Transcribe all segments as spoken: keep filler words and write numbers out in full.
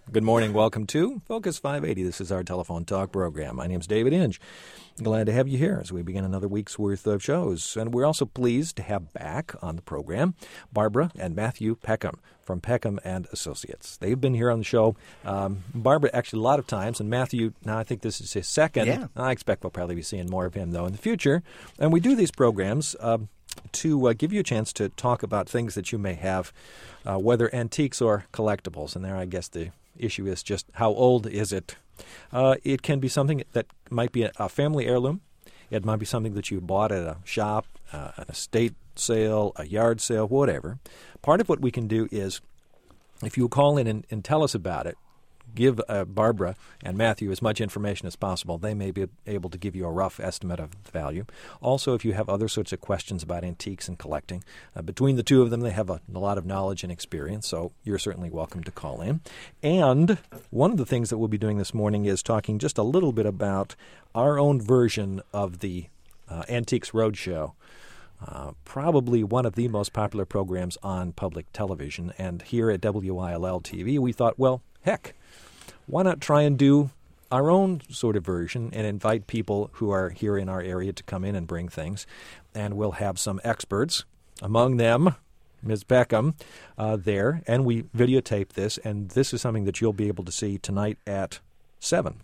Good morning. Welcome to Focus five eighty. This is our telephone talk program. My name's David Inge. Glad to have you here as we begin another week's worth of shows. And we're also pleased to have back on the program Barbara and Matthew Peckham from Peckham and Associates. They've been here on the show. Um, Barbara, actually, a lot of times, and Matthew, now I think this is his second. Yeah. I expect we'll probably be seeing more of him, though, in the future. And we do these programs uh, to uh, give you a chance to talk about things that you may have, uh, whether antiques or collectibles. And there, I guess, the issue is just how old is it? Uh, it can be something that might be a, a family heirloom. It might be something that you bought at a shop, uh, an estate sale, a yard sale, whatever. Part of what we can do is, if you call in and, and tell us about it, give uh, Barbara and Matthew as much information as possible. They may be able to give you a rough estimate of the value. Also, if you have other sorts of questions about antiques and collecting, uh, between the two of them, they have a, a lot of knowledge and experience, so you're certainly welcome to call in. And one of the things that we'll be doing this morning is talking just a little bit about our own version of the uh, Antiques Roadshow. Uh, probably one of the most popular programs on public television. And here at W I L L T V, we thought, well, heck, why not try and do our own sort of version and invite people who are here in our area to come in and bring things. And we'll have some experts, among them Miz Peckham, uh, there. And we videotape this, and this is something that you'll be able to see tonight at seven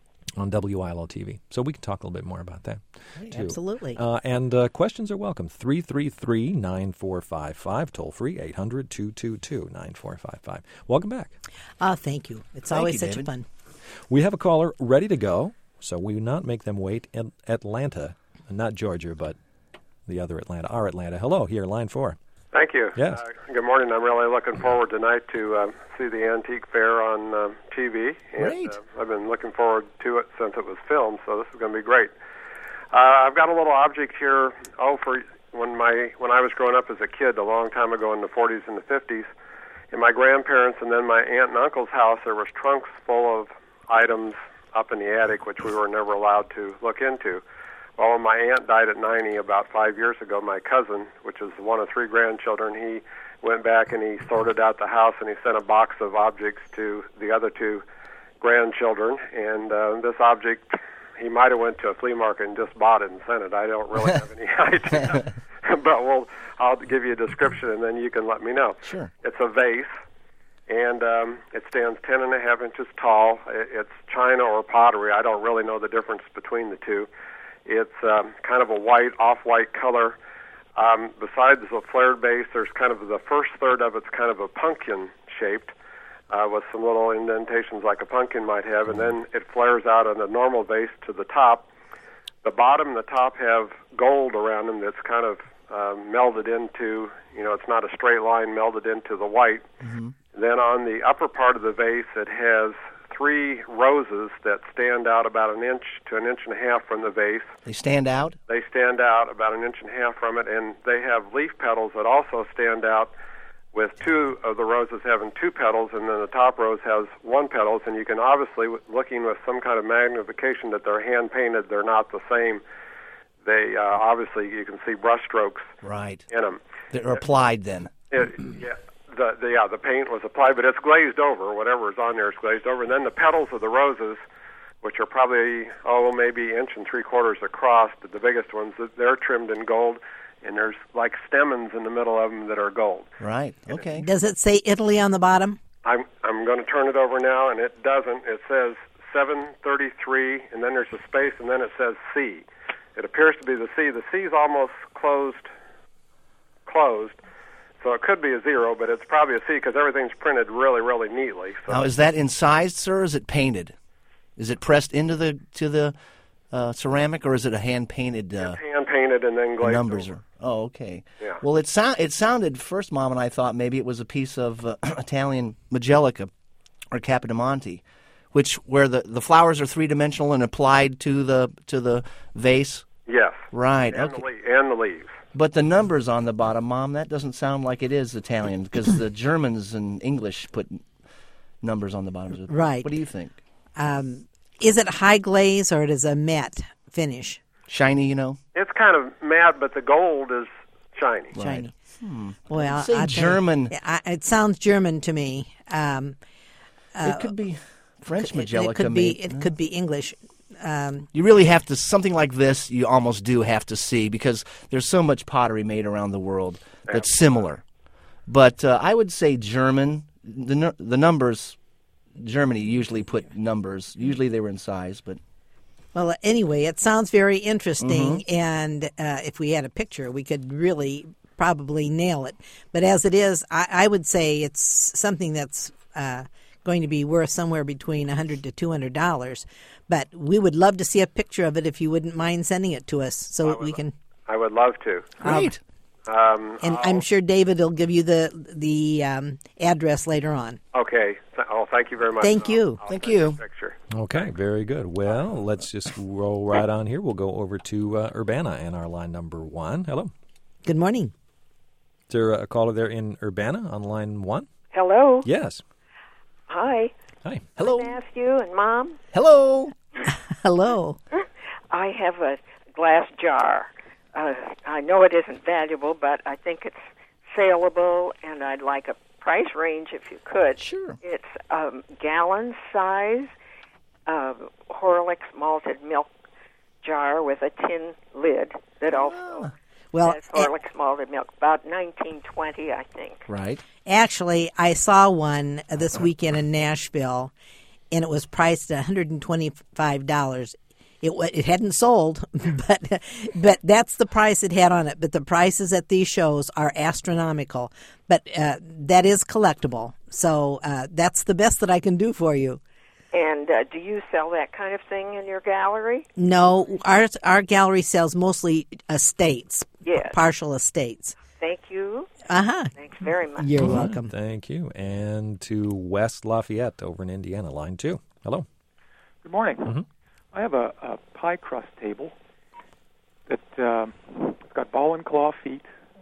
on W I L L T V. So we can talk a little bit more about that, Right, too. absolutely. Uh, and uh, questions are welcome. three three three, nine four five five, toll free, eight hundred, two two two, nine four five five. Welcome back. Uh, thank you. It's Thank always you, such David. a fun. We have a caller ready to go, so we will not make them wait in Atlanta. Not Georgia, but the other Atlanta, our Atlanta. Hello, here, line four. Thank you. Yes. Uh, good morning. I'm really looking forward tonight to uh, see the Antique Fair on uh, T V. And, Great. Uh, I've been looking forward to it since it was filmed, so this is going to be great. Uh, I've got a little object here. Oh, for when my when I was growing up as a kid, a long time ago in the forties and the fifties, in my grandparents' and then my aunt and uncle's house, there was trunks full of items up in the attic, which we were never allowed to look into. Well, when my aunt died at ninety about five years ago, my cousin, which is one of three grandchildren, he went back and he sorted out the house and he sent a box of objects to the other two grandchildren. And uh, this object, he might have went to a flea market and just bought it and sent it. I don't really have any idea. But we'll, I'll give you a description and then you can let me know. Sure. It's a vase. And um, it stands ten and a half inches tall. It's china or pottery. I don't really know the difference between the two. It's um, kind of a white, off-white color. Um, besides the flared base, there's kind of the first third of it's kind of a pumpkin-shaped uh, with some little indentations like a pumpkin might have, and then it flares out on a normal vase to the top. The bottom and the top have gold around them that's kind of uh, melded into, you know, it's not a straight line melded into the white. Mm-hmm. Then on the upper part of the vase, it has three roses that stand out about an inch to an inch and a half from the vase. They stand out? They stand out about an inch and a half from it, and they have leaf petals that also stand out, with two of the roses having two petals, and then the top rose has one petals, and you can obviously, looking with some kind of magnification, that they're hand-painted. They're not the same. They, uh, obviously, you can see brush strokes Right. in them. They're applied then. It, yeah. The, the yeah the paint was applied, but it's glazed over. Whatever is on there is glazed over. And then the petals of the roses, which are probably oh maybe inch and three quarters across, but the biggest ones, they're trimmed in gold, and there's like stamens in the middle of them that are gold. Right. Okay. Does it say Italy on the bottom? I'm I'm going to turn it over now, and it doesn't. It says seven thirty-three, and then there's a space, and then it says C. It appears to be the C. The C is almost closed. Closed. So it could be a zero, but it's probably a C because everything's printed really, really neatly. So. Now, is that incised, sir, or is it painted? Is it pressed into the to the uh, ceramic, or is it a hand-painted? Uh, it's hand-painted and then glazed numbers over. are. Oh, okay. Yeah. Well, it sound it sounded first, Mom and I thought maybe it was a piece of uh, Italian Majolica or Capodimonte, which where the, the flowers are three-dimensional and applied to the to the vase. Yes. Right. And, okay. the le- and the leaves. But the numbers on the bottom, Mom, that doesn't sound like it is Italian because the Germans and English put numbers on the bottom. Right. What do you think? Um, is it high glaze or it is a matte finish? Shiny, you know? It's kind of matte, but the gold is shiny. Right. Shiny. Well, Say I tell you, German. I, it sounds German to me. Um, Uh, it could be French it, Majelica. it could be. maybe. It could be English. Um, You really have to, something like this, you almost do have to see because there's so much pottery made around the world that's similar. But uh, I would say German, the nu- the numbers, Germany usually put numbers. Usually they were in size, but well, anyway, it sounds very interesting, Mm-hmm. and uh, if we had a picture, we could really probably nail it. But as it is, I, I would say it's something that's uh, going to be worth somewhere between a hundred to two hundred dollars. But we would love to see a picture of it if you wouldn't mind sending it to us, so that we can. I would love to. great. Um, And I'll- I'm sure David will give you the the um, address later on. Okay. Th- Oh, thank you very much. Thank I'll- you. I'll Thank send you. a Picture. Okay, very good. Well, let's just roll right on here. We'll go over to uh, Urbana in our line number one. Hello. Good morning. Is there a caller there in Urbana on line one? Hello. Yes. Hi. Hi. Hello. Matthew and Mom. Hello. Hello. I have a glass jar. Uh, I know it isn't valuable, but I think it's saleable, and I'd like a price range if you could. Sure. It's um, gallon size uh, Horlicks malted milk jar with a tin lid that also Well, has Horlicks malted milk. About nineteen twenty, I think. Right. actually, I saw one this weekend in Nashville, and it was priced at one hundred twenty-five dollars. It wa- it hadn't sold, but but that's the price it had on it. But the prices at these shows are astronomical. But uh, that is collectible, so uh, that's the best that I can do for you. And uh, do you sell that kind of thing in your gallery? No, our our gallery sells mostly estates, Yes. partial estates. Thank you. Uh huh. Thanks very much. You're welcome. Thank you. And to West Lafayette over in Indiana, line two. Hello. Good morning. Mhm. I have a, a pie crust table that um, it's got ball and claw feet,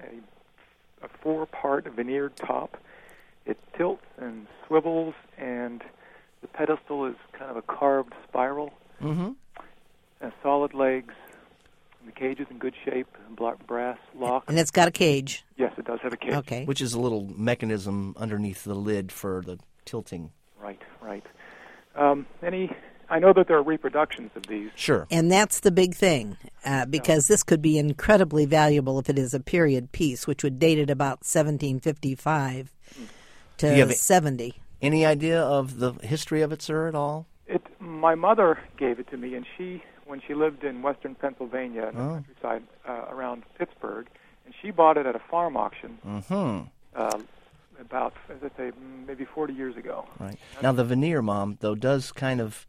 a, a four-part veneered top. It tilts and swivels, and the pedestal is kind of a carved spiral. Mm-hmm. And solid legs. And the cage is in good shape. Black brass lock. And it's got a cage. Yes, it does have a cage. Okay. Which is a little mechanism underneath the lid for the tilting. Right, right. Um, any? I know that there are reproductions of these. Sure. And that's the big thing, uh, because this could be incredibly valuable if it is a period piece, which would date it about seventeen fifty-five Do you to have a- seventy. Any idea of the history of it, sir, at all? It. My mother gave it to me, and she, when she lived in western Pennsylvania, in the Oh. countryside uh, around Pittsburgh, and she bought it at a farm auction Mm-hmm. uh, about, as I say, maybe forty years ago. Right. Now, the veneer, Mom, though, does kind of...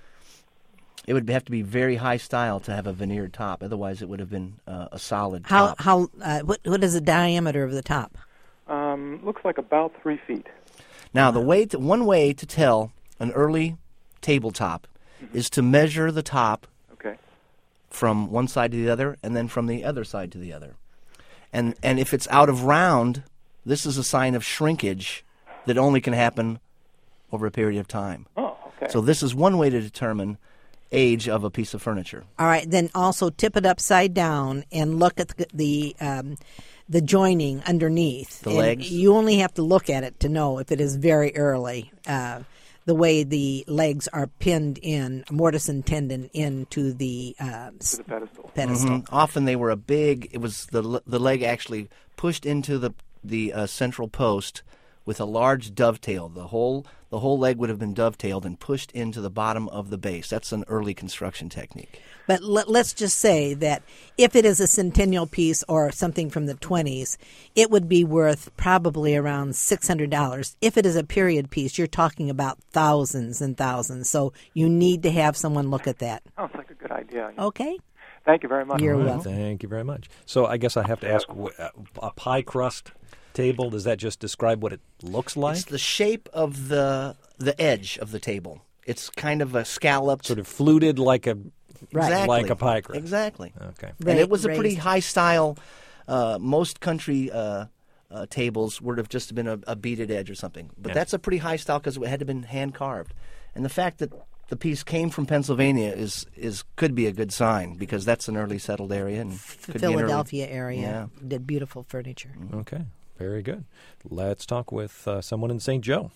It would have to be very high style to have a veneered top. Otherwise, it would have been uh, a solid How top. how uh, what what is the diameter of the top? Um, looks like about three feet. Now, the way to, one way to tell an early tabletop is to measure the top Okay. from one side to the other and then from the other side to the other. And and if it's out of round, this is a sign of shrinkage that only can happen over a period of time. Oh, okay. So this is one way to determine age of a piece of furniture. All right, then also tip it upside down and look at the the, um, the joining underneath. The And legs? You only have to look at it to know if it is very early. Uh, the way the legs are pinned in, mortise and tendon into the uh, To the pedestal. pedestal. Mhm. Often they were a big. It was the le- the leg actually pushed into the the uh, central post with a large dovetail. The whole the whole leg would have been dovetailed and pushed into the bottom of the base. That's an early construction technique. But let, let's just say that if it is a centennial piece or something from the twenties, it would be worth probably around six hundred dollars. If it is a period piece, you're talking about thousands and thousands. So you need to have someone look at that. Sounds like a good idea. Okay? Thank you very much. You're All right, welcome. Thank you very much. So I guess I have to ask, wh- uh, a pie crust table, does that just describe what it looks like? It's the shape of the the edge of the table. It's kind of a scalloped. Sort of fluted like a Right. Exactly. like a pie crust. Exactly. Okay. And Ra- it was a pretty raised. high style. Uh, most country uh, uh, tables would have just been a, a beaded edge or something. But Yeah. that's a pretty high style because it had to have been hand carved. And the fact that the piece came from Pennsylvania is is could be a good sign because that's an early settled area and could be an early- Philadelphia area Yeah. did beautiful furniture. Okay. Very good. Let's talk with uh, someone in Saint Joe.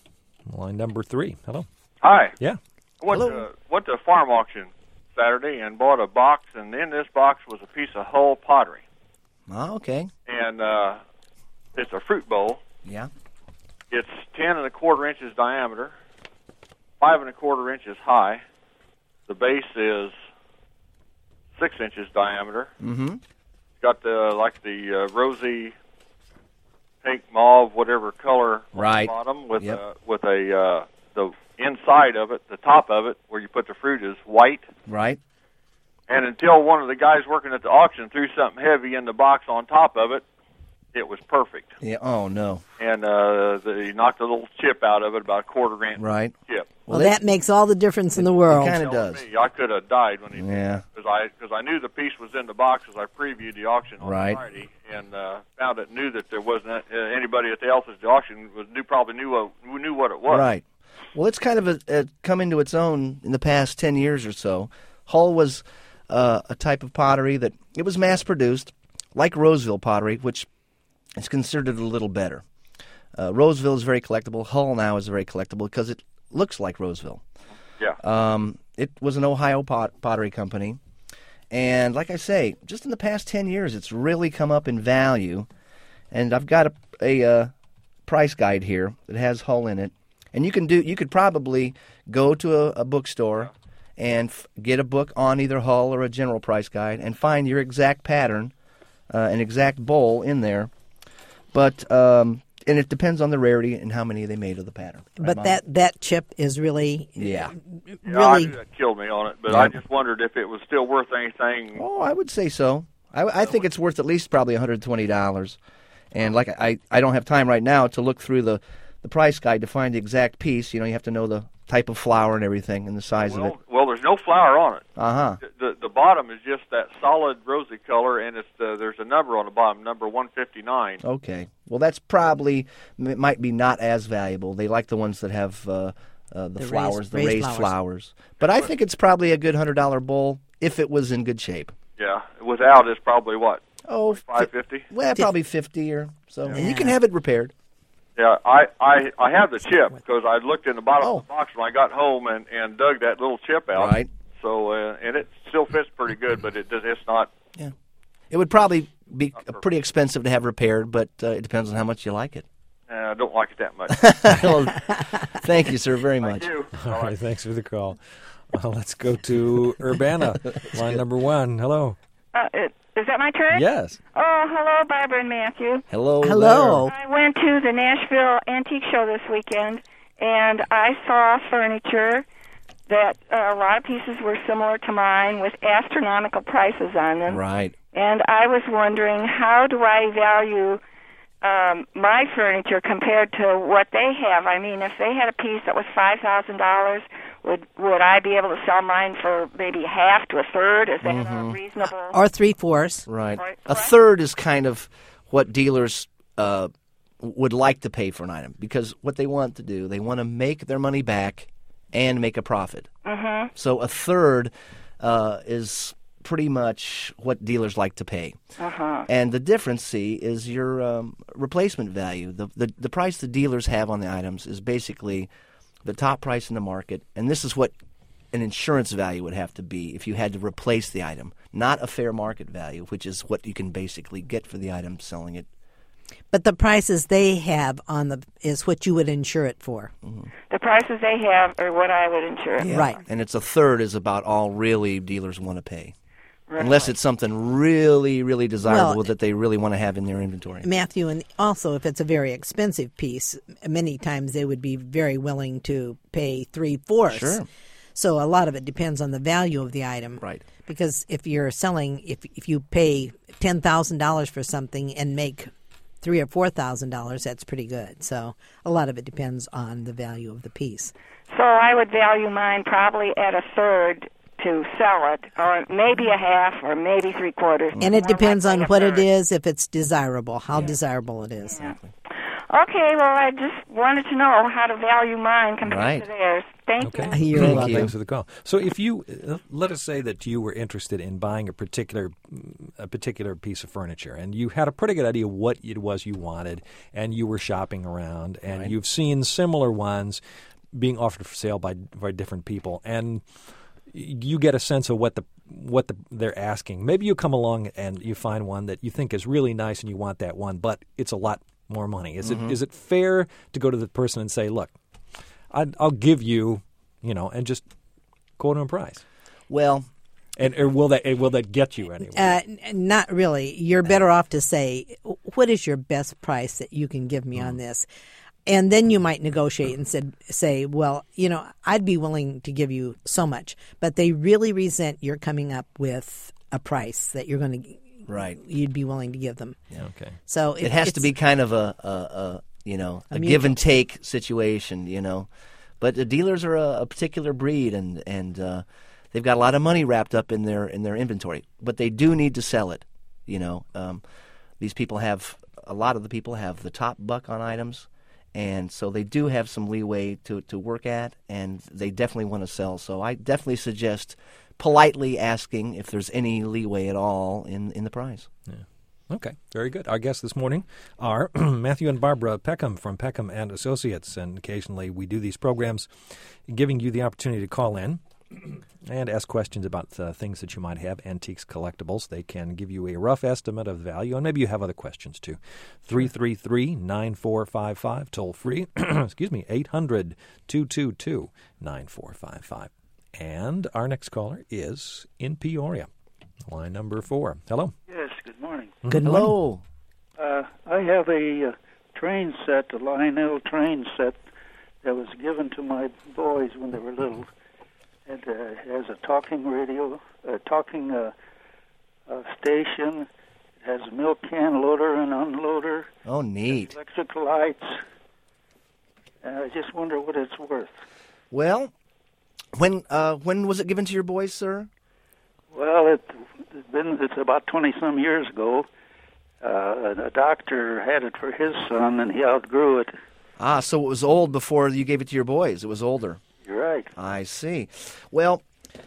Line number three. Hello. Hi. Yeah. I went Hello. to, went to a farm auction Saturday and bought a box, and in this box was a piece of Hull pottery. Oh, okay. And uh, it's a fruit bowl. Yeah. It's ten and a quarter inches diameter, five and a quarter inches high. The base is six inches diameter. Mm-hmm. It's got the like the uh, rosy pink mauve whatever color Right. on the bottom with Yep. a with a uh, the inside of it, the top of it where you put the fruit is white. Right. And until one of the guys working at the auction threw something heavy in the box on top of it, it was perfect. Yeah. Oh, no. And uh, they knocked a little chip out of it, about a quarter inch Right. chip. Well, Well, that makes all the difference in the world. Kind of Telling does. me, I could have died when he Yeah. because I because I knew the piece was in the box as I previewed the auction on Right. Friday, and uh, found it knew that there wasn't uh, anybody at the else at the auction was knew probably knew what, who knew what it was. Right. Well, it's kind of a, a come into its own in the past ten years or so. Hull was uh, a type of pottery that it was mass-produced, like Roseville pottery, which is considered a little better. Uh, Roseville is very collectible. Hull now is very collectible because it looks like Roseville. Yeah. Um, it was an Ohio pot, pottery company. And like I say, just in the past ten years, it's really come up in value. And I've got a, a uh, price guide here that has Hull in it. And you can do. You could probably go to a, a bookstore and f- get a book on either Hull or a general price guide and find your exact pattern, uh, an exact bowl in there. But um, and it depends on the rarity and how many they made of the pattern. Right, But Mom? that, that chip is really, yeah. Yeah, I really knew that killed me on it, but Yeah. I just wondered if it was still worth anything. Oh, I would say so. I, I think it's worth at least probably one hundred twenty dollars. And like I, I don't have time right now to look through the, the price guide to find the exact piece. You know, you have to know the type of flour and everything and the size of it. Well, well, there's no flour on it. Uh-huh. The, the the bottom is just that solid rosy color, and it's the, there's a number on the bottom, number one fifty-nine. Okay. Well, that's probably it might be not as valuable. They like the ones that have uh, uh, the, The raised- flowers, the raised raised flowers. flowers. But I think it's probably a good one hundred dollar bowl if it was in good shape. Yeah, without it's probably what Oh, five fifty. well, probably fifty or so. And you Yeah. can have it repaired. Yeah, I, I I have the chip because I looked in the bottom Oh. of the box when I got home and, and dug that little chip out. Right. So uh, and it still fits pretty good, but it does, it's not. Yeah. It would probably be pretty expensive to have repaired, but uh, it depends on how much you like it. Uh, I don't like it that much. Well, thank you, sir, very Thank much. you. All right, thanks for the call. Well, let's go to Urbana, line number one. Hello. Uh, it, is that my turn? Yes. Oh, hello, Barbara and Matthew. Hello. hello. I went to the Nashville Antique Show this weekend, and I saw furniture that uh, a lot of pieces were similar to mine with astronomical prices on there. them. Right. And I was wondering, how do I value um, my furniture compared to what they have? I mean, if they had a piece that was five thousand dollars, would would I be able to sell mine for maybe half to a third? Is that Mm-hmm. a reasonable? Or three-fourths. Right. Right. A third is kind of what dealers uh, would like to pay for an item because what they want to do, they want to make their money back and make a profit. Mm-hmm. So a third uh, is pretty much what dealers like to pay. Uh-huh. And the difference, see, is your um, replacement value. The, the the price the dealers have on the items is basically the top price in the market, and this is what an insurance value would have to be if you had to replace the item, not a fair market value, which is what you can basically get for the item selling it. But the prices they have on the is what you would insure it for. The prices they have are what I would insure. it. Right. And it's a third is about all really dealers want to pay. Right. Unless it's something really, really desirable Well, that they really want to have in their inventory. Matthew, and also if it's a very expensive piece, many times they would be very willing to pay three-fourths. Sure. So a lot of it depends on the value of the item. Right. Because if you're selling, if if you pay ten thousand dollars for something and make three or four thousand dollars, that's pretty good. So a lot of it depends on the value of the piece. So I would value mine probably at a third to sell it, or maybe a half, or maybe three quarters. And it More depends on likely a what it third. is, if it's desirable, how desirable it is. Okay, well, I just wanted to know how to value mine compared Right. to theirs. Thank Okay. you. You're Well, welcome. thanks for the call. So, if you uh, let us say that you were interested in buying a particular a particular piece of furniture, and you had a pretty good idea what it was you wanted, and you were shopping around, and Right. you've seen similar ones being offered for sale by by different people, and you get a sense of what the what the, they're asking. Maybe you come along and you find one that you think is really nice, and you want that one, but it's a lot more money. Is Mm-hmm. it is it fair to go to the person and say, "Look, I'd, I'll give you," you know, and just quote them a price? Well, And or will that will that get you anywhere? Uh, n- not really. You're better off to say, what is your best price that you can give me on this? And then you might negotiate and said, say, well, you know, I'd be willing to give you so much. But they really resent your coming up with a price that you're going to, right. you'd be willing to give them. Okay. So It has to it's- be kind of a, a, a you know, a, A give and mutual. take situation, you know. But the dealers are a, a particular breed, and and uh, they've got a lot of money wrapped up in their in their inventory. But they do need to sell it, you know. Um, these people have a lot of the people have the top buck on items, and so they do have some leeway to to work at, and they definitely want to sell. So I definitely suggest politely asking if there's any leeway at all in in the price. Okay, very good. Our guests this morning are Matthew and Barbara Peckham from Peckham and Associates, and occasionally we do these programs giving you the opportunity to call in and ask questions about uh, things that you might have, antiques, collectibles. They can give you a rough estimate of value, and maybe you have other questions too. three three three, nine four five five, toll free, excuse me, eight hundred, two two two, nine four five five. And our next caller is in Peoria, line number four. Hello. Yes, good morning. Good morning. Hello. Uh, I have a uh, train set, a Lionel train set that was given to my boys when they were little. It uh, has a talking radio, a talking uh, uh, station. It has a milk can loader and unloader, Oh, neat. electric lights. And I just wonder what it's worth. Well, when uh, when was it given to your boys, sir? Well, it, it's been it's about twenty some years ago. Uh, a doctor had it for his son, and he outgrew it. Ah, so it was old before you gave it to your boys. It was older. You're right. I see. Well,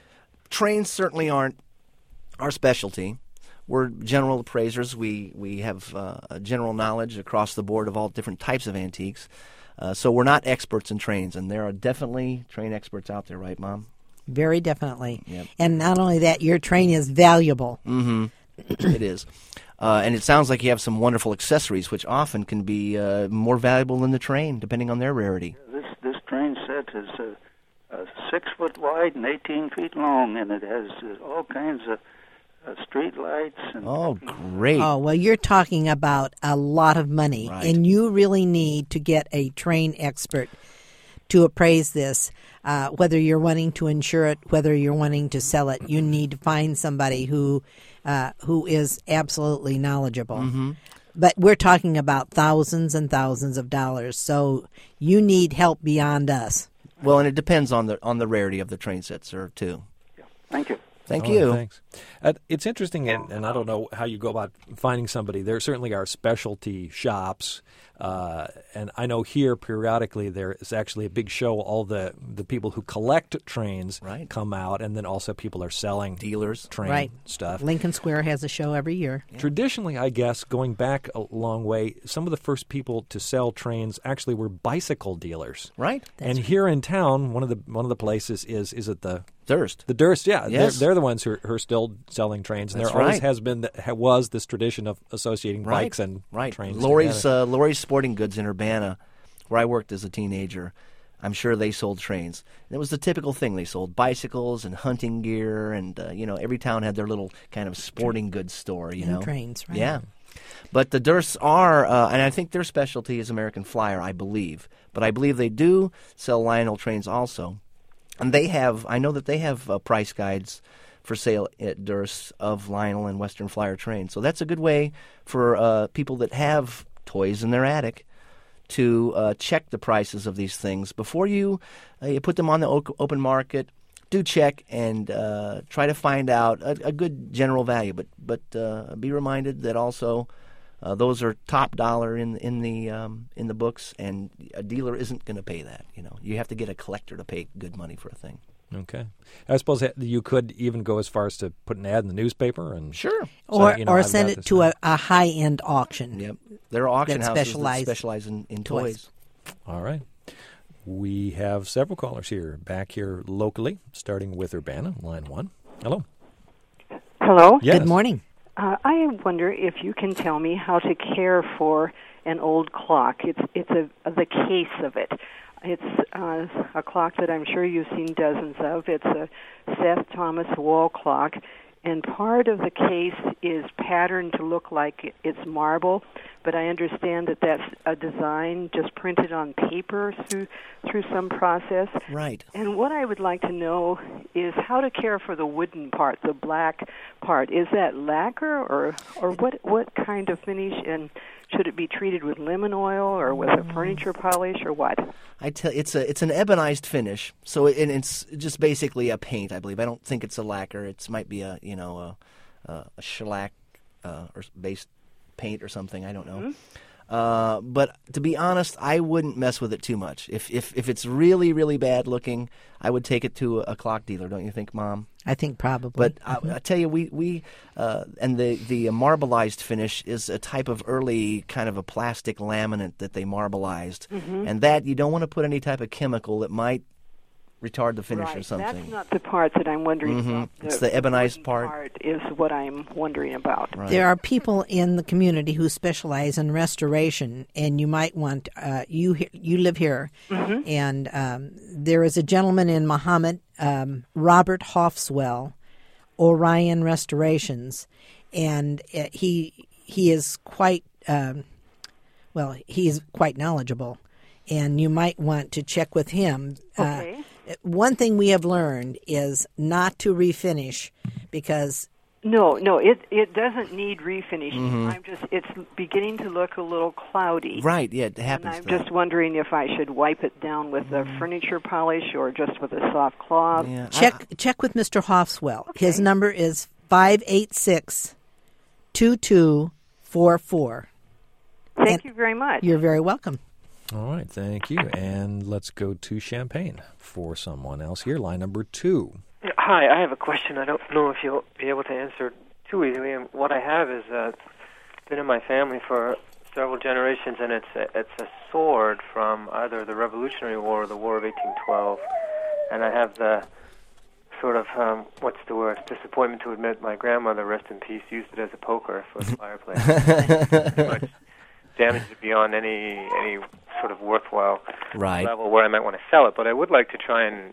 trains certainly aren't our specialty. We're general appraisers. We we have uh, a general knowledge across the board of all different types of antiques. Uh, so we're not experts in trains, and there are definitely train experts out there, right, Mom? Very definitely. Yep. And not only that, your train is valuable. Mm-hmm. It is. Uh, and it sounds like you have some wonderful accessories, which often can be uh, more valuable than the train, depending on their rarity. This this train set is uh, uh, six foot wide and eighteen feet long, and it has uh, all kinds of uh, street lights. And Oh, great. Oh, well, you're talking about a lot of money, Right. and you really need to get a train expert to appraise this. Uh, whether you're wanting to insure it, whether you're wanting to sell it, you need to find somebody who uh, who is absolutely knowledgeable. Mm-hmm. But we're talking about thousands and thousands of dollars, so you need help beyond us. Well, and it depends on the on the rarity of the train set, sir, too. Thank you. Thank Oh, you. Thanks. Uh, it's interesting, and, and I don't know how you go about finding somebody. There certainly are specialty shops, uh, and I know here periodically there is actually a big show. All the, the people who collect trains Right. come out, and then also people are selling Dealers. train Right. stuff. Lincoln Square has a show every year. Traditionally, I guess, going back a long way, some of the first people to sell trains actually were bicycle dealers. Right? and here in town, one of the one of the places is is it the Durst. The Durst, yeah, Yes. they're, they're the ones who are, who are still selling trains, and That's there always right. has been the, ha- was this tradition of associating Right. bikes and right. trains. Lori's together. uh, Lori's Sporting Goods in Urbana, where I worked as a teenager. I'm sure they sold trains. And it was the typical thing. They sold bicycles and hunting gear, and uh, you know, every town had their little kind of sporting goods store. You And know, trains, right. Yeah. But the Dursts are, uh, and I think their specialty is American Flyer, I believe. But I believe they do sell Lionel trains also. And they have, I know that they have uh, price guides for sale at Durst of Lionel and Western Flyer trains. So that's a good way for uh, people that have toys in their attic to uh, check the prices of these things before you, uh, you put them on the o- open market. Do check and uh, try to find out a, a good general value, but but uh, be reminded that also Uh, those are top dollar in in the um, in the books, and a dealer isn't going to pay that. You know, you have to get a collector to pay good money for a thing. Okay, I suppose that you could even go as far as to put an ad in the newspaper and sure, or so, you know, or I've send got it to this a, a high end auction. Yep, there are auction that houses specialize that specialize in, in toys. toys. All right. We have several callers here, back here locally, starting with Urbana, line one. Hello. Hello. Yes. Good morning. Uh, I wonder if you can tell me how to care for an old clock. It's it's a the case of it. It's uh, a clock that I'm sure you've seen dozens of. It's a Seth Thomas wall clock, and part of the case is patterned to look like it's marble, but I understand that that's a design just printed on paper through through some process. Right. And what I would like to know is how to care for the wooden part, the black part. Is that lacquer or or what what kind of finish, and should it be treated with lemon oil or with a furniture polish or what? I tell it's a it's an ebonized finish, so it, and it's just basically a paint, I believe. I don't think it's a lacquer. It might be a you know a, a, a shellac uh, or based paint or something. I don't know. Mm-hmm. Uh, but to be honest, I wouldn't mess with it too much. If if if it's really really bad looking, I would take it to a, a clock dealer. Don't you think, Mom? I think probably. But mm-hmm. I, I tell you, we we uh, and the the marbleized finish is a type of early kind of a plastic laminate that they marbleized, mm-hmm. and that you don't want to put any type of chemical that might retard the finish right. or something. That's not the part that I'm wondering mm-hmm. about. The, it's the ebonized part. part is what I'm wondering about. Right. There are people in the community who specialize in restoration, and you might want uh, you you live here, mm-hmm. and um, there is a gentleman in Muhammad, um, Robert Hoffswell, Orion Restorations, and uh, he he is quite um, well. He is quite knowledgeable, and you might want to check with him. Okay. Uh, One thing we have learned is not to refinish because no, no, it it doesn't need refinishing. Mm-hmm. I'm just it's beginning to look a little cloudy. Right, yeah, it happens. And I'm just wondering if I should wipe it down with a furniture polish or just with a soft cloth. Yeah, check I, check with Mister Hoffswell. Okay. His number is five eight six, two two four four. Thank And you very much. You're very welcome. All right, thank you. And let's go to Champaign for someone else here. Line number two. Hi, I have a question. I don't know if you'll be able to answer too easily. And what I have is uh, been in my family for several generations, and it's a, it's a sword from either the Revolutionary War or the War of eighteen twelve. And I have the sort of, um, what's the word, disappointment to admit my grandmother, rest in peace, used it as a poker for the fireplace. Pretty much damaged it beyond any any sort of worthwhile right. level where I might want to sell it. But I would like to try and,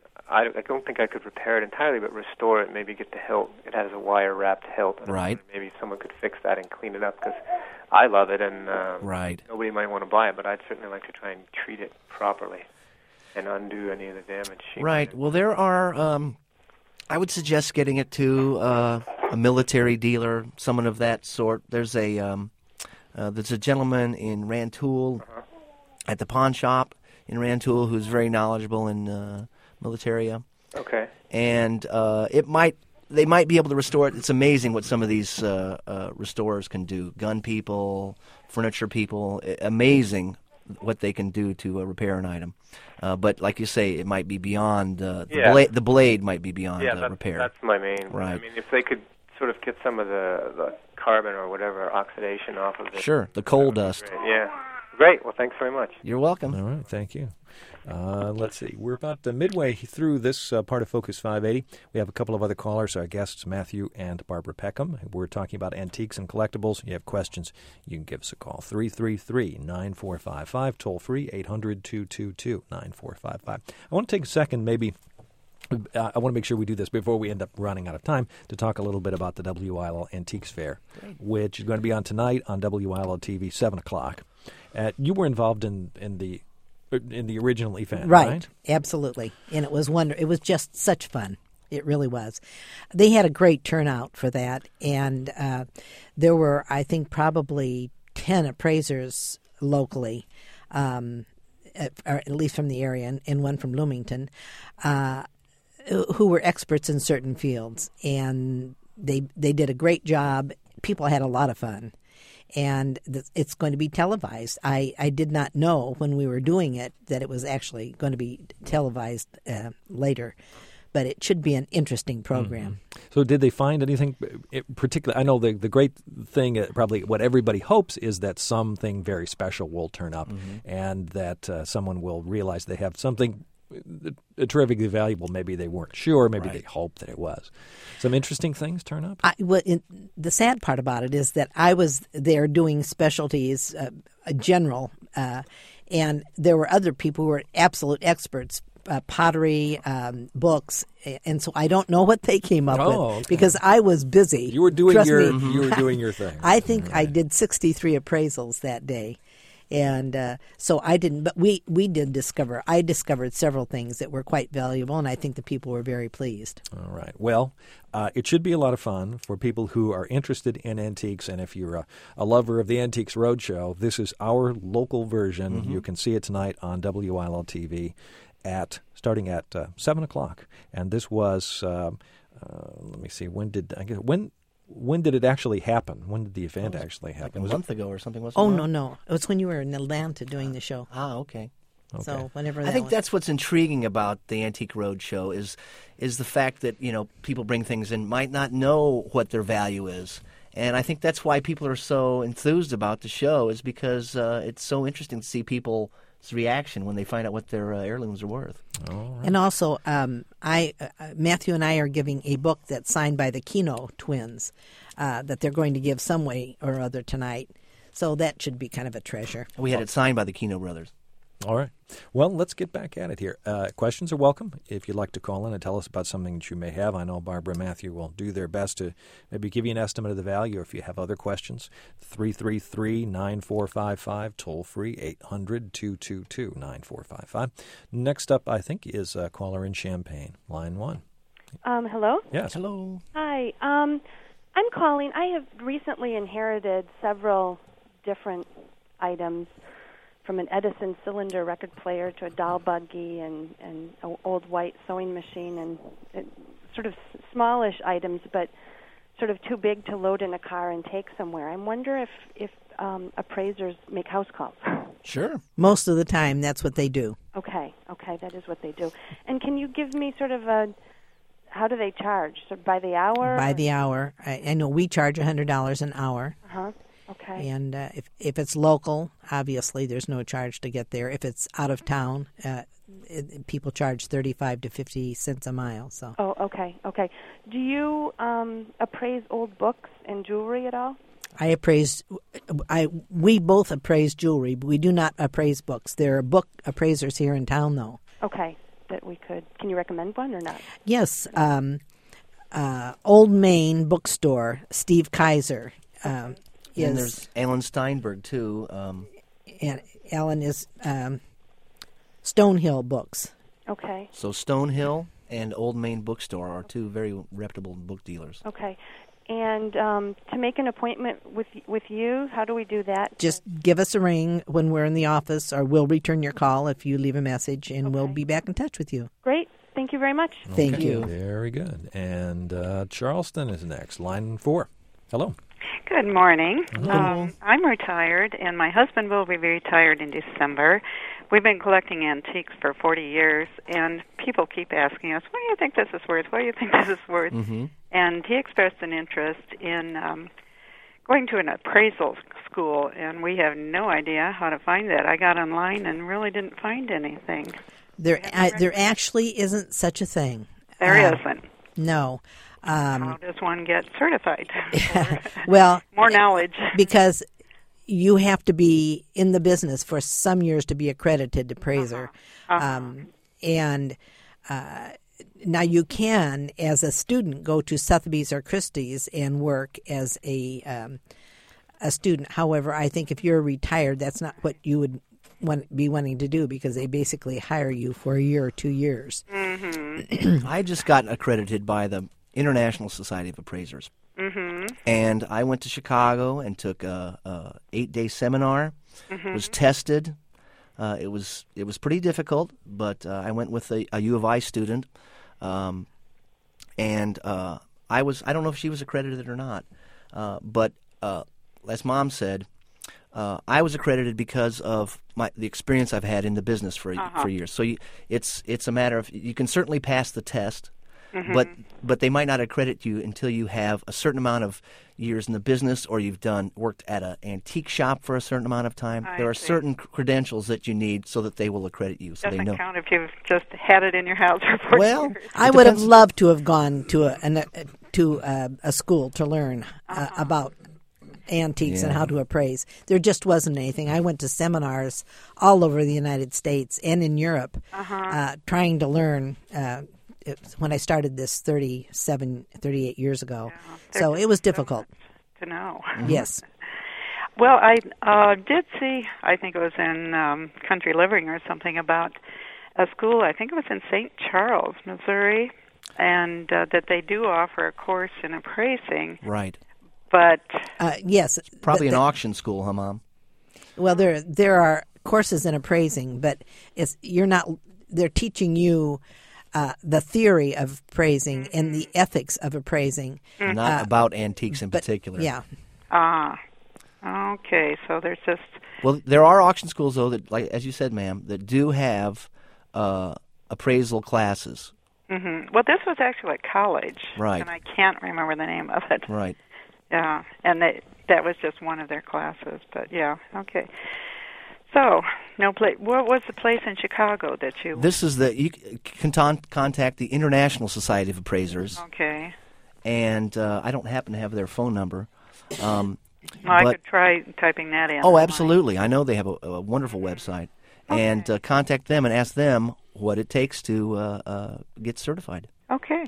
I don't, I don't think I could repair it entirely, but restore it, maybe get the hilt. It has a wire-wrapped hilt. And right. Maybe someone could fix that and clean it up, because I love it, and um, right. nobody might want to buy it, but I'd certainly like to try and treat it properly and undo any of the damage. Right. Well, there are, um, I would suggest getting it to uh, a military dealer, someone of that sort. There's a... Um, Uh, there's a gentleman in Rantoul uh-huh. at the pawn shop in Rantoul who's very knowledgeable in uh, militaria. Okay. And uh, it might they might be able to restore it. It's amazing what some of these uh, uh, restorers can do. Gun people, furniture people, amazing what they can do to uh, repair an item. Uh, but like you say, it might be beyond uh, the yeah. blade. The blade might be beyond yeah, uh, that's, repair. that's my main. Right. I mean, if they could sort of get some of the, the carbon or whatever oxidation off of it. Sure, the coal dust. Great. Yeah. Great. Well, thanks very much. You're welcome. All right, thank you. Uh, let's see. We're about uh, midway through this uh, part of Focus five eighty. We have a couple of other callers, our guests, Matthew and Barbara Peckham. We're talking about antiques and collectibles. You have questions, you can give us a call. three three three, nine four five five, toll free, eight hundred, two two two, nine four five five. I want to take a second, maybe. Uh, I want to make sure we do this before we end up running out of time to talk a little bit about the W I L O Antiques Fair, Great. which is going to be on tonight on W I L O T V, seven o'clock. Uh, you were involved in, in the in the original event, right? Right, absolutely. And it was wonder. It was just such fun. It really was. They had a great turnout for that, and uh, there were, I think, probably ten appraisers locally, um, at, or at least from the area, and, and one from Bloomington, uh, who were experts in certain fields, and they they did a great job. People had a lot of fun. and th- it's going to be televised. I, I did not know when we were doing it that it was actually going to be televised uh, later, but it should be an interesting program. Mm-hmm. So did they find anything particular? I know the the great thing, uh, probably what everybody hopes, is that something very special will turn up, mm-hmm. and that uh, someone will realize they have something uh, terrifically valuable. Maybe they weren't sure. Maybe right. they hoped that it was. Some interesting things turn up? I, well, in, the sad part about it is that I was there doing specialties, uh, general, uh, and there were other people who were absolute experts. Uh, pottery, um, books, and so I don't know what they came up oh, with okay. because I was busy. You were doing Trust your me. you were doing your thing. I think right. I did sixty-three appraisals that day, and uh, so I didn't. But we we did discover. I discovered several things that were quite valuable, and I think the people were very pleased. All right. Well, uh, it should be a lot of fun for people who are interested in antiques, and if you're a, a lover of the Antiques Roadshow, this is our local version. Mm-hmm. You can see it tonight on W I L L T V. At starting at uh, seven o'clock, and this was. Uh, uh, let me see. When did I get when? When did it actually happen? When did the event actually happen? Like a was month it? ago or something? Wasn't oh it? no, no! It was when you were in Atlanta doing the show. Ah, okay. okay. So whenever I that think was. that's what's intriguing about the Antique Roadshow is is the fact that you know people bring things in might not know what their value is. And I think that's why people are so enthused about the show is because uh, it's so interesting to see people's reaction when they find out what their uh, heirlooms are worth. All right. And also, um, I uh, Matthew and I are giving a book that's signed by the Kino twins uh, that they're going to give some way or other tonight. So that should be kind of a treasure. We had it signed by the Kino brothers. All right. Well, let's get back at it here. Uh, questions are welcome. If you'd like to call in and tell us about something that you may have, I know Barbara and Matthew will do their best to maybe give you an estimate of the value. If you have other questions, three three three, nine four five five, toll free, eight hundred, two two two, nine four five five. Next up, I think, is a caller in Champaign, line one. Um, hello? Yes. Hello. Hi. Um, I'm calling. I have recently inherited several different items, from an Edison cylinder record player to a doll buggy and and an old white sewing machine, and it, sort of smallish items, but sort of too big to load in a car and take somewhere. I wonder if if um, appraisers make house calls. Sure. Most of the time, that's what they do. Okay, okay, that is what they do. And can you give me sort of a, how do they charge? So by the hour? By the hour. I, I know we charge one hundred dollars an hour. Uh-huh. Okay. And uh, if if it's local, obviously there's no charge to get there. If it's out of town, uh, it, people charge thirty-five to fifty cents a mile. So. Oh, okay, okay. Do you um, appraise old books and jewelry at all? I appraise. I we both appraise jewelry, but we do not appraise books. There are book appraisers here in town, though. Okay, that we could. Can you recommend one or not? Yes, um, uh, Old Main Bookstore, Steve Kaiser. Um, Is, and there's Alan Steinberg, too. Um, and Alan is um, Stonehill Books. Okay. So Stonehill and Old Main Bookstore are two very reputable book dealers. Okay. And um, to make an appointment with with you, how do we do that? Just give us a ring when we're in the office, or we'll return your call if you leave a message, and okay. we'll be back in touch with you. Great. Thank you very much. Thank okay. you. Very good. And uh, Charleston is next, line four. Hello. Good morning. Hello. Um, I'm retired, and my husband will be retired in December. We've been collecting antiques for forty years, and people keep asking us, what do you think this is worth? What do you think this is worth? Mm-hmm. And he expressed an interest in um, going to an appraisal school, and we have no idea how to find that. I got online and really didn't find anything. There, uh, there actually isn't such a thing. There uh, isn't. No. Um, How does one get certified? Well, more knowledge. Because you have to be in the business for some years to be accredited appraiser. Uh-huh. Uh-huh. Um, and uh, now you can, as a student, go to Sotheby's or Christie's and work as a um, a student. However, I think if you're retired, that's not what you would want, be wanting to do, because they basically hire you for a year or two years. Mm-hmm. I just got accredited by the International Society of Appraisers. Mm-hmm. And I went to Chicago and took a, a eight-day seminar. Mm-hmm. Was tested. Uh, it was it was pretty difficult, but uh, I went with a, a U of I student, um, and uh, I was I don't know if she was accredited or not, uh, but uh, as Mom said, uh, I was accredited because of my the experience I've had in the business for Uh-huh. for years. So you, it's it's a matter of you can certainly pass the test, Mhm. but but they might not accredit you until you have a certain amount of years in the business, or you've done worked at an antique shop for a certain amount of time. I there are see. certain credentials that you need so that they will accredit you. So Doesn't they know. count if you've just had it in your house for forty Well, years. I would have loved to have gone to a an, a, to a, a school to learn uh, about antiques and Yeah. how to appraise. There just wasn't anything. I went to seminars all over the United States and in Europe, Uh-huh. uh, trying to learn. Uh, it, when I started this thirty-seven, thirty-eight years ago, so it was difficult. To know. Yes. Well, I uh, did see, I think it was in um, Country Living or something, about a school, I think it was in Saint Charles, Missouri, and uh, that they do offer a course in appraising, Right. but... Uh, yes. Probably the- an the- auction school, huh, Mom? Well, there there are courses in appraising, but it's you're not. They're teaching you uh, the theory of appraising and the ethics of appraising. Not Uh, about antiques in but- particular. Yeah. Ah, okay, so there's just... Well, there are auction schools, though, that, like as you said, ma'am, that do have uh, appraisal classes. hmm Well, this was actually at college, Right. and I can't remember the name of it. Right. Yeah, and they, that was just one of their classes, but yeah, okay. So, no place. What was the place in Chicago that you? This is the you c- can ton- contact the International Society of Appraisers, Okay. and uh, I don't happen to have their phone number. Um, Well, I but- could try typing that in. Oh, absolutely! I know they have a, a wonderful website, and uh, contact them and ask them what it takes to uh, uh, get certified. Okay.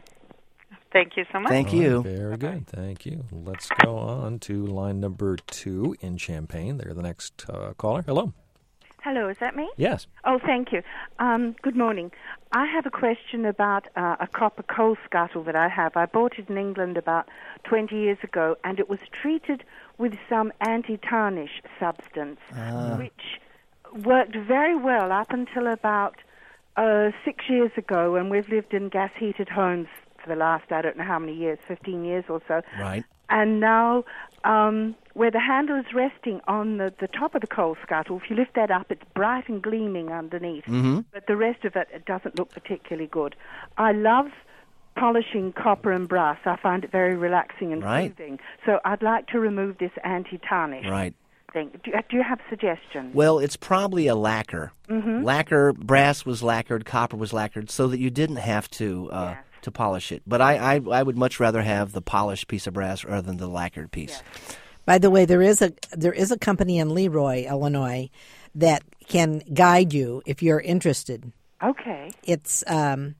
Thank you so much. Thank All right, you. very good. Thank you. Let's go on to line number two in Champaign. They're the next uh, caller. Hello. Hello, is that me? Yes. Oh, thank you. Um, good morning. I have a question about uh, a copper coal scuttle that I have. I bought it in England about twenty years ago, and it was treated with some anti-tarnish substance, Ah. which worked very well up until about uh, six years ago, and we've lived in gas-heated homes for the last, I don't know how many years, fifteen years or so. Right. And now, um, where the handle is resting on the, the top of the coal scuttle, if you lift that up, it's bright and gleaming underneath. Mhm. But the rest of it, it doesn't look particularly good. I love polishing copper and brass. I find it very relaxing and Right. soothing. So I'd like to remove this anti-tarnish Right. thing. Do, do you have suggestions? Well, it's probably a lacquer. Mhm. Lacquer, brass was lacquered, copper was lacquered, so that you didn't have to uh, to polish it. But I, I, I would much rather have the polished piece of brass rather than the lacquered piece. By the way, there is a there is a company in Leroy, Illinois, that can guide you if you're interested. Okay. It's um,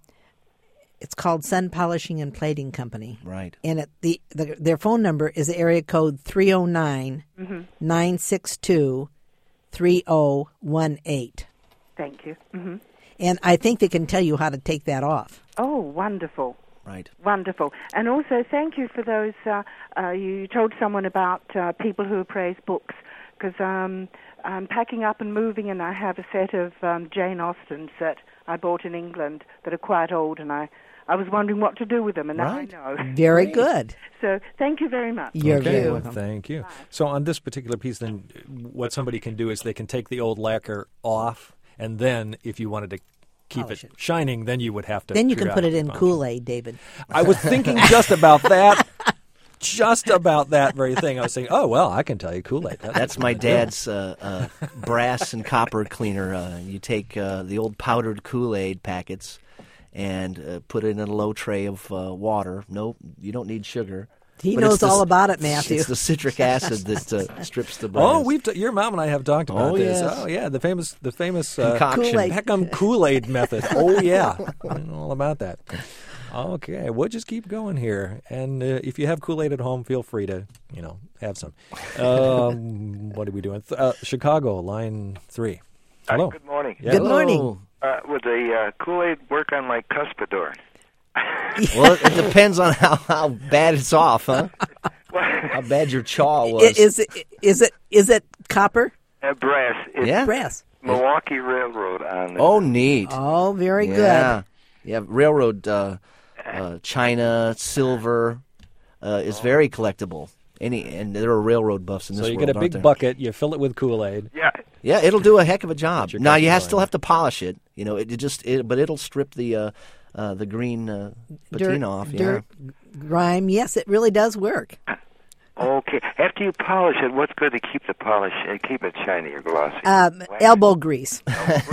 it's called Sun Polishing and Plating Company. Right. And it, the, the their phone number is area code three oh nine, Mhm. nine six two, three oh one eight. Thank you. hmm And I think they can tell you how to take that off. Oh, wonderful. Right. Wonderful. And also, thank you for those, uh, uh, you told someone about uh, people who appraise books, because um, I'm packing up and moving, and I have a set of um, Jane Austen's that I bought in England that are quite old, and I, I was wondering what to do with them, and Right. now I know. Very good. So thank you very much. okay, Thank you. So on this particular piece, then, what somebody can do is they can take the old lacquer off, and then if you wanted to keep it, shining, then you would have to. Then you figure can out put how it to in function. Kool-Aid, David. I was thinking just about that. Just about that very thing. I was saying, oh, well, I can tell you Kool-Aid. That's, That's my dad's uh, uh, brass and copper cleaner. Uh, you take uh, the old powdered Kool-Aid packets and uh, put it in a low tray of uh, water. No, you don't need sugar. He But knows it's the- all about it, Matthew. It's the citric acid that uh, strips the brass. Oh, we've t- your mom and I have talked about Oh, this. yes. Oh, yeah, the famous, the famous uh, Concoction. Kool-Aid. Peckham Kool-Aid method. Oh, yeah, I know all about that. Okay, we'll just keep going here, and uh, if you have Kool-Aid at home, feel free to, you know, have some. Um, what are we doing? Th- uh, Chicago, line three. Hello. Good morning. Yeah. Good morning. Uh, would the uh, Kool-Aid work on my cuspidor? Well, it depends on how, how bad it's off, huh? How bad your chaw was. I- Is it is it is it copper? Uh, brass. It's Yeah? Brass. Milwaukee Railroad on it. Oh, neat. Oh, very yeah. good. Yeah, railroad uh, uh, china, silver uh, is very collectible. Any and there are railroad buffs in So this you world, get a aren't big there? bucket, you fill it with Kool-Aid. Yeah. Yeah, it'll do a heck of a job. your Now you coffee have, going. still have to polish it. You know, it, it just it, but it'll strip the uh, uh, the green uh, patina dirt, off. Yeah. dirt, grime. Yes, it really does work. Okay. After you polish it, what's good to keep the polish and keep it shiny or glossy? Um, elbow grease.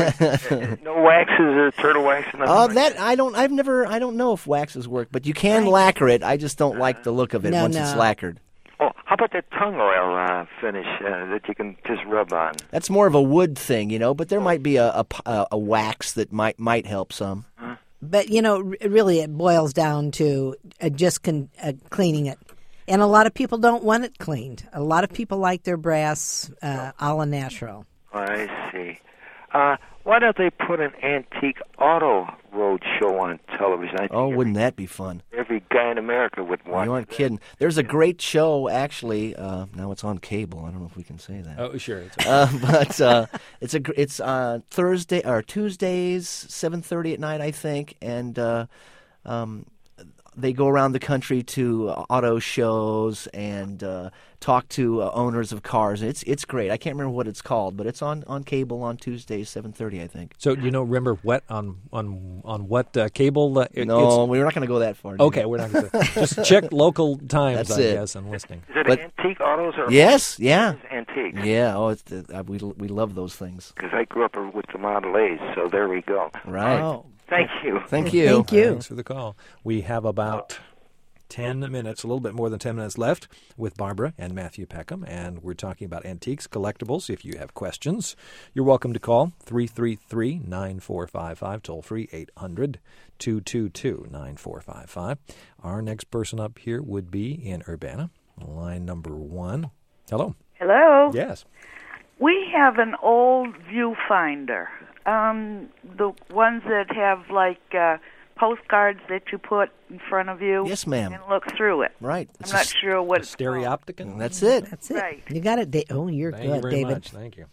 No waxes or turtle wax? Nothing Uh, like that I don't. I've never. I don't know if waxes work, but you can lacquer it. I just don't like the look of it No, once no. it's lacquered. Oh, how about that tongue oil uh, finish uh, that you can just rub on? That's more of a wood thing, you know. But there might be a a, p- a- a wax that might might help some. But, you know, r- really it boils down to uh, just con- uh, cleaning it. And a lot of people don't want it cleaned. A lot of people like their brass uh, a la natural. I see. Uh, why don't they put an antique auto road show on television? I think Oh, every, wouldn't that be fun? every guy in America would watch You aren't that. kidding. There's a great show, actually. Uh, now it's on cable. I don't know if we can say that. Oh, sure. It's Uh, but uh, it's a gr- it's uh, Thursday or Tuesdays, seven thirty at night, I think, and uh, um, they go around the country to uh, auto shows and uh, talk to uh, owners of cars. It's it's great. I can't remember what it's called, but it's on, on cable on Tuesdays, seven thirty, I think. So you know, remember what on on on what uh, cable? Uh, it- No, it's- we're not going to go that far. dude. Okay, we're not going to just check local times. That's I it. guess and listening. Is it But- antique autos or Yes, yeah, antique? yeah. Oh, it's the, uh, we we love those things. Because I grew up with the Model A's, so there we go. Right. Oh, Thank you. Thank you. thank you. Thanks for the call. We have about ten minutes, a little bit more than ten minutes left with Barbara and Matthew Peckham, and we're talking about antiques, collectibles. If you have questions, you're welcome to call three three three, nine four five five, toll free eight hundred, two two two, nine four five five. Our next person up here would be in Urbana, line number one. Hello. Hello. Yes. We have an old viewfinder. Um, the ones that have like uh, postcards that you put in front of you. Yes, ma'am. And look through it. Right. I'm not sure what it's Stereopticon? That's it. That's it. Right. You got it. Da- oh, you're Thank good, you very David. much. Thank you.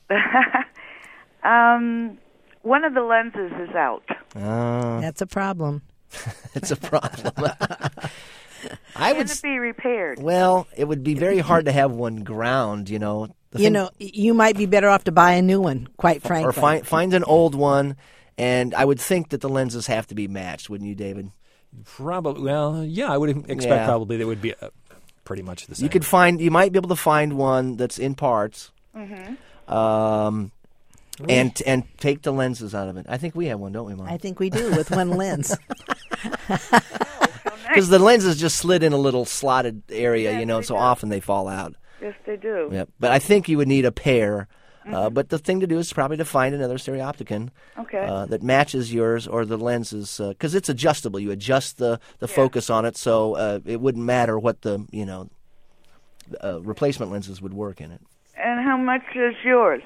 um, one of the lenses is out. Uh, That's a problem. it's a problem. I Can would. it s- be repaired? Well, it would be very hard to have one ground. You know. The You thing- know, you might be better off to buy a new one, quite frankly. or find find an old one, and I would think that the lenses have to be matched, wouldn't you, David? Probably. Well, yeah, I would expect Yeah. probably they would be uh, pretty much the same. You could find. You might be able to find one that's in parts. Mm-hmm. Um, and and take the lenses out of it. I think we have one, don't we, Mom? I think we do with one lens. Because the lenses just slid in a little slotted area, Yes, you know, they so do. often they fall out. Yes, they do. Yep. But I think you would need a pair. Uh, Mhm. but the thing to do is probably to find another stereopticon Okay. uh, that matches yours or the lenses, because it's adjustable. You adjust the, the Yeah. focus on it, so uh, it wouldn't matter what the you know uh, replacement lenses would work in it. And how much is yours?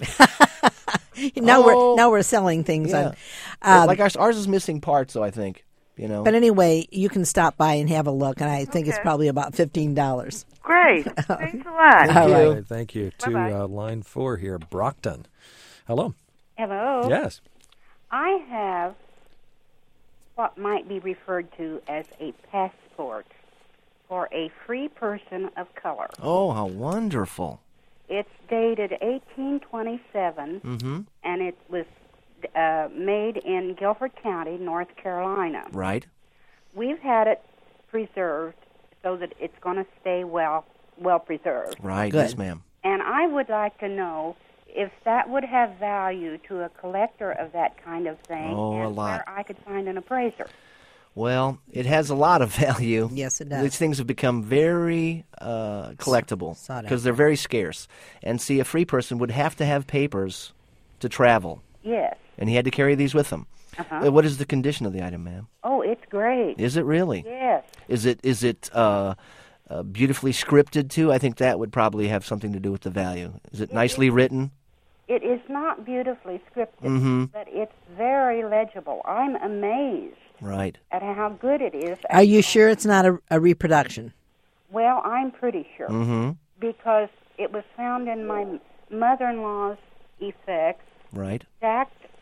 now Oh. we're now we're selling things. Yeah. On, um, like ours, ours is missing parts, though. I think you know. but anyway, you can stop by and have a look, and I think it's Okay. probably about fifteen dollars. Great. Thanks a lot. Thank All you. right, thank you. To Bye-bye. uh, line four here, Brockton. Hello. Hello. Yes. I have what might be referred to as a passport for a free person of color. Oh, how wonderful! It's dated eighteen twenty-seven, Mm-hmm. and it was uh, made in Guilford County, North Carolina. Right. We've had it preserved so that it's going to stay well well preserved. Right. Good. Yes, ma'am. And I would like to know if that would have value to a collector of that kind of thing, Oh, a and lot. where I could find an appraiser. Well, it has a lot of value. Yes, it does. These things have become very uh, collectible Sought because after. they're very scarce. And see, a free person would have to have papers to travel, Yes. and he had to carry these with him. Uh-huh. Uh, What is the condition of the item, ma'am? Oh, it's great. Is it really? Yes. Is it is it uh, uh, beautifully scripted too? I think that would probably have something to do with the value. Is it nicely written? It is not beautifully scripted, Mhm. but it's very legible. I'm amazed Right. at how good it is. Are you sure it's not a, a reproduction? Well, I'm pretty sure. Mm-hmm. Because it was found in my mother-in-law's effects, Right. stacked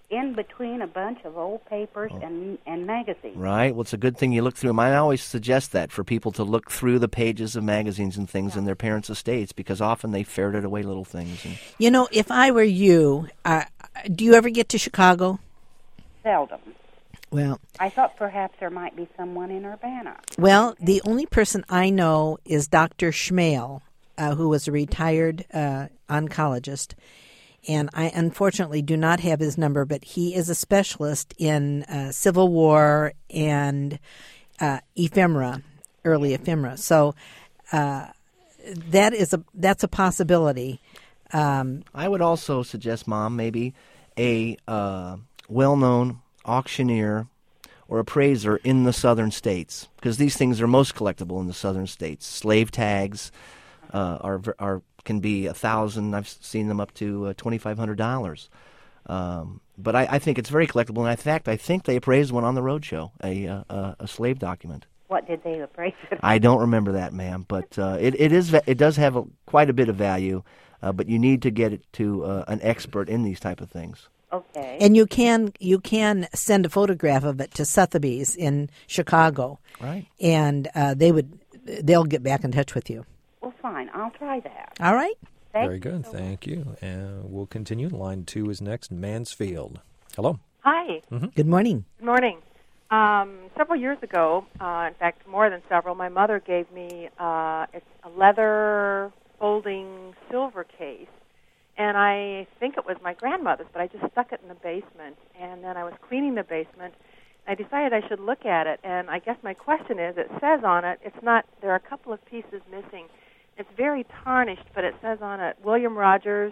in between a bunch of old papers Oh. and and magazines. Right. Well, it's a good thing you look through them. I always suggest that for people to look through the pages of magazines and things in their parents' estates, because often they ferreted away little things. And You know, if I were you, uh, do you ever get to Chicago? Seldom. Well, I thought perhaps there might be someone in Urbana. Well, the only person I know is Doctor Schmale, uh, who was a retired uh, oncologist. And I unfortunately do not have his number, but he is a specialist in uh, Civil War and uh, ephemera, early ephemera. So uh, that is a that's a possibility. Um, I would also suggest, Mom, maybe a uh, well-known auctioneer or appraiser in the southern states, because these things are most collectible in the southern states. Slave tags uh, are are can be a thousand. I've seen them up to uh, twenty five hundred dollars. Um, but I, I think it's very collectible. And in fact, I think they appraised one on the roadshow, a uh, a, a slave document. What did they appraise it? I don't remember that, ma'am, but uh, it it is it does have a, quite a bit of value. Uh, but you need to get it to uh, an expert in these type of things. Okay. and you can you can send a photograph of it to Sotheby's in Chicago, right? And uh, they would they'll get back in touch with you. Well, fine. I'll try that. All right. Thank Very good. Thank you. And we'll continue. Line two is next. Mansfield. Hello. Hi. Mm-hmm. Good morning. Good morning. Um, several years ago, uh, in fact, more than several, my mother gave me uh, it's a leather folding silver case. And I think it was my grandmother's, but I just stuck it in the basement. And then I was cleaning the basement. I decided I should look at it. And I guess my question is, it says on it, it's not, there are a couple of pieces missing. It's very tarnished, but it says on it, William Rogers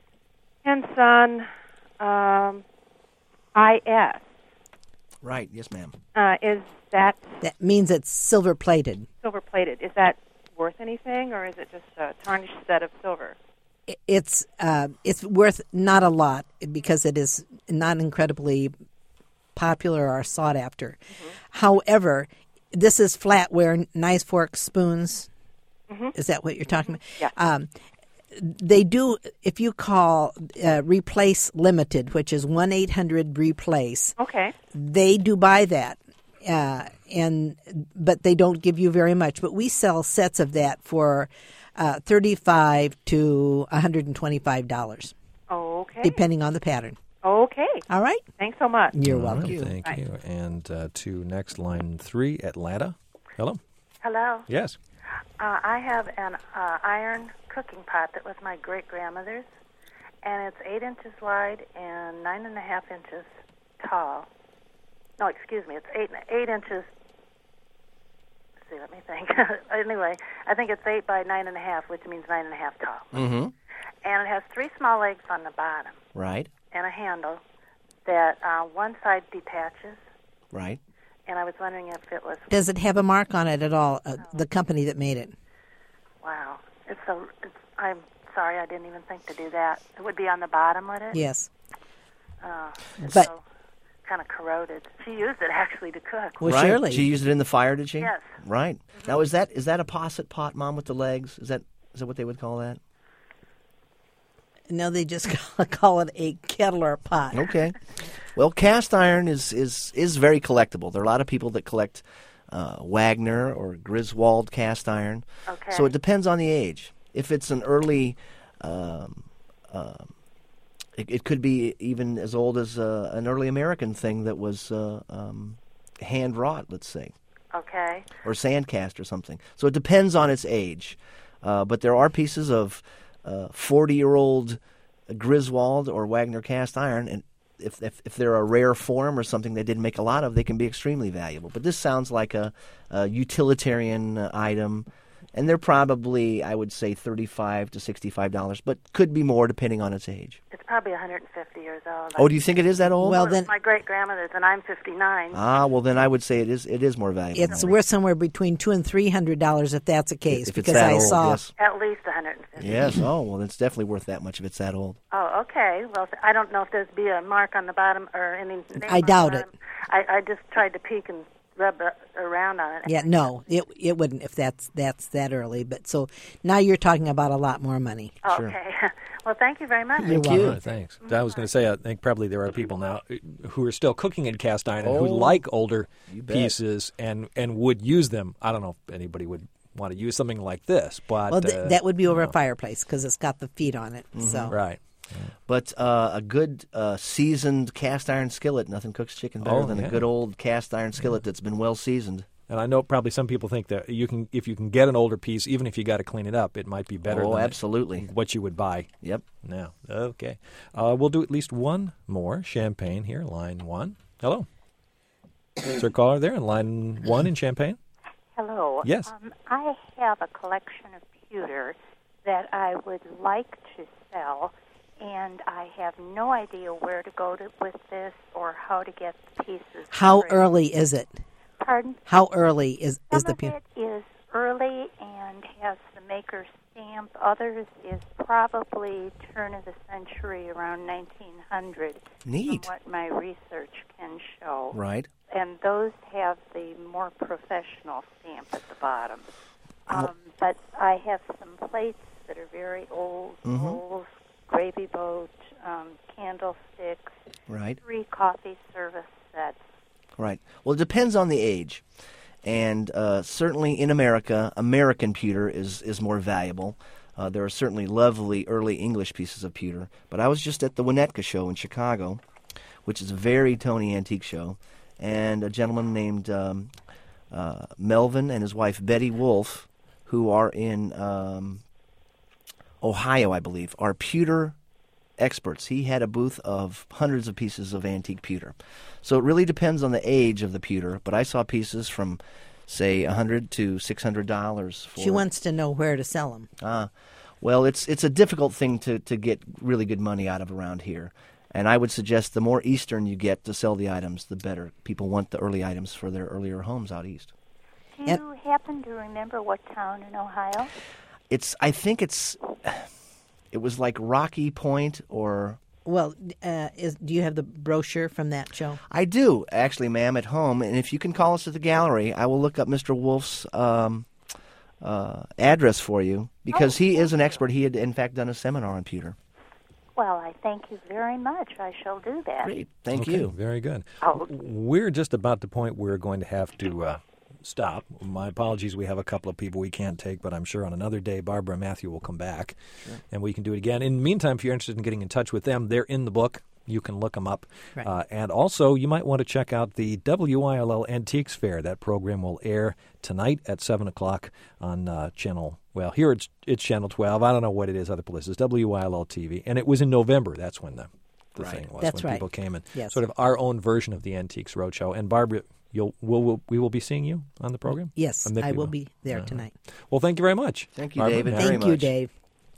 and Son, um, I S. Right. Yes, ma'am. Uh, is that That means it's silver plated. silver plated? Is that worth anything, or is it just a tarnished set of silver? It's uh, it's worth not a lot because it is not incredibly popular or sought after. Mm-hmm. However, this is flatware, nice forks, spoons. Mm-hmm. Is that what you're talking about? Yeah. Um, they do, if you call uh, Replace Limited, which is one eight hundred replace, Okay. they do buy that. Uh, and but they don't give you very much. But we sell sets of that for uh, thirty-five to one hundred twenty-five dollars. Okay. Depending on the pattern. Okay. All right. Thanks so much. You're All right, welcome. Thank Bye. you. And uh, to next, line three, Atlanta. Hello. Hello. Yes. Uh, I have an uh, iron cooking pot that was my great grandmother's, and it's eight inches wide and nine and a half inches tall. No, excuse me, it's eight eight inches. Let's see, let me think. Anyway, I think it's eight by nine and a half, which means nine and a half tall. Mm-hmm. And it has three small legs on the bottom Right. and a handle that uh, one side detaches. Right. And I was wondering if it was. Does it have a mark on it at all? Uh, the company that made it. Wow, it's so. It's, I'm sorry, I didn't even think to do that. It would be on the bottom, would it? Yes. Oh, it's But- so kind of corroded. She used it actually to cook. Well, right. surely. She used it in the fire, did she? Yes. Right. Now, is that is that a posset pot, Mom, with the legs? Is that is that what they would call that? No, they just call it a kettle or pot. Okay. Well, cast iron is, is, is very collectible. There are a lot of people that collect uh, Wagner or Griswold cast iron. Okay. So it depends on the age. If it's an early, um, uh, it, it could be even as old as uh, an early American thing that was uh, um, hand wrought, let's say, Okay. or sand cast or something. So it depends on its age. Uh, but there are pieces of forty-year-old Griswold or Wagner cast iron, and if, if if they're a rare form or something they didn't make a lot of, they can be extremely valuable. But this sounds like a, a utilitarian uh, item, and they're probably, I would say, thirty-five to sixty-five dollars, but could be more depending on its age. It's probably one hundred fifty years old. Oh, do you think it is that old? Well, It was then my great grandmother's, and I'm fifty-nine. Ah, well, then I would say it is it is more valuable. it's worth somewhere between two and three hundred dollars if that's the case. If it's because that I old, saw yes. At least one hundred fifty. Yes. Oh, well, it's definitely worth that much if it's that old. Oh, okay. Well, I don't know if there'd be a mark on the bottom or any. Name I on the doubt it. bottom. I, I just tried to peek and rub uh, around on it. Yeah, no, it it wouldn't if that's that's that early. But so now you're talking about a lot more money. Oh, okay. Well, thank you very much. Thank you. Thanks. I was going to say, I think probably there are people now who are still cooking in cast iron and who Oh, like older you bet. pieces and, and would use them. I don't know if anybody would want to use something like this, but Well, th- uh, that would be over a fireplace because it's got the feet on it. Mm-hmm. So right. But uh, a good uh, seasoned cast iron skillet, nothing cooks chicken better Oh, than yeah. a good old cast iron skillet that's been well seasoned. And I know probably some people think that you can, if you can get an older piece, even if you got to clean it up, it might be better Oh, than absolutely. what you would buy. Yep. Now, okay. Uh, we'll do at least one more Champagne here, line one. Hello. Is there a caller there in line one in Champagne? Hello. Yes. Um, I have a collection of pewter that I would like to sell, and I have no idea where to go to with this or how to get the pieces. how free. early is it? Pardon? How early is, is Some the of pewter? it is early and has the maker's stamp. Others is probably turn of the century, around nineteen hundred. Neat. From what my research can show. Right. And those have the more professional stamp at the bottom. Um, but I have some plates that are very old, Mhm. bowls, gravy boat, um, candlesticks, Right. three coffee service sets. Right. Well, it depends on the age. And uh, certainly in America, American pewter is, is more valuable. Uh, there are certainly lovely early English pieces of pewter. But I was just at the Winnetka show in Chicago, which is a very Tony antique show. And a gentleman named um, uh, Melvin and his wife Betty Wolf, who are in um, Ohio, I believe, are pewter experts. He had a booth of hundreds of pieces of antique pewter. So it really depends on the age of the pewter, but I saw pieces from, say, one hundred dollars to six hundred dollars. For She wants to know where to sell them. Ah, well, it's it's a difficult thing to, to get really good money out of around here. And I would suggest the more eastern you get to sell the items, the better. People want the early items for their earlier homes out east. Do you happen to remember what town in Ohio? It's I think it's it was like Rocky Point or Well, uh, is, do you have the brochure from that show? I do, actually, ma'am, at home. And if you can call us at the gallery, I will look up Mister Wolf's um, uh, address for you because he is an expert. He had, in fact, done a seminar on pewter. Well, I thank you very much. I shall do that. Great. Thank Okay, you. Very good. Oh. We're just about the point we're going to have to uh, stop. My apologies. We have a couple of people we can't take, but I'm sure on another day, Barbara and Matthew will come back, Sure. and we can do it again. In the meantime, if you're interested in getting in touch with them, they're in the book. You can look them up. Right. Uh, and also, you might want to check out the W I L L Antiques Fair. That program will air tonight at seven o'clock on uh, channel, well, here it's it's channel twelve. I don't know what it is other places, W I L L T V. And it was in November. That's when the, the Right. thing was, That's when right. people came in. Yes. Sort of our own version of the Antiques Roadshow. And Barbara, you'll, we'll, we'll, we will be seeing you on the program? Yes, Or Mickey I will be there Uh-huh. tonight. Well, thank you very much. Thank you, Barbara, David, Matthew. very Thank you, much. Dave.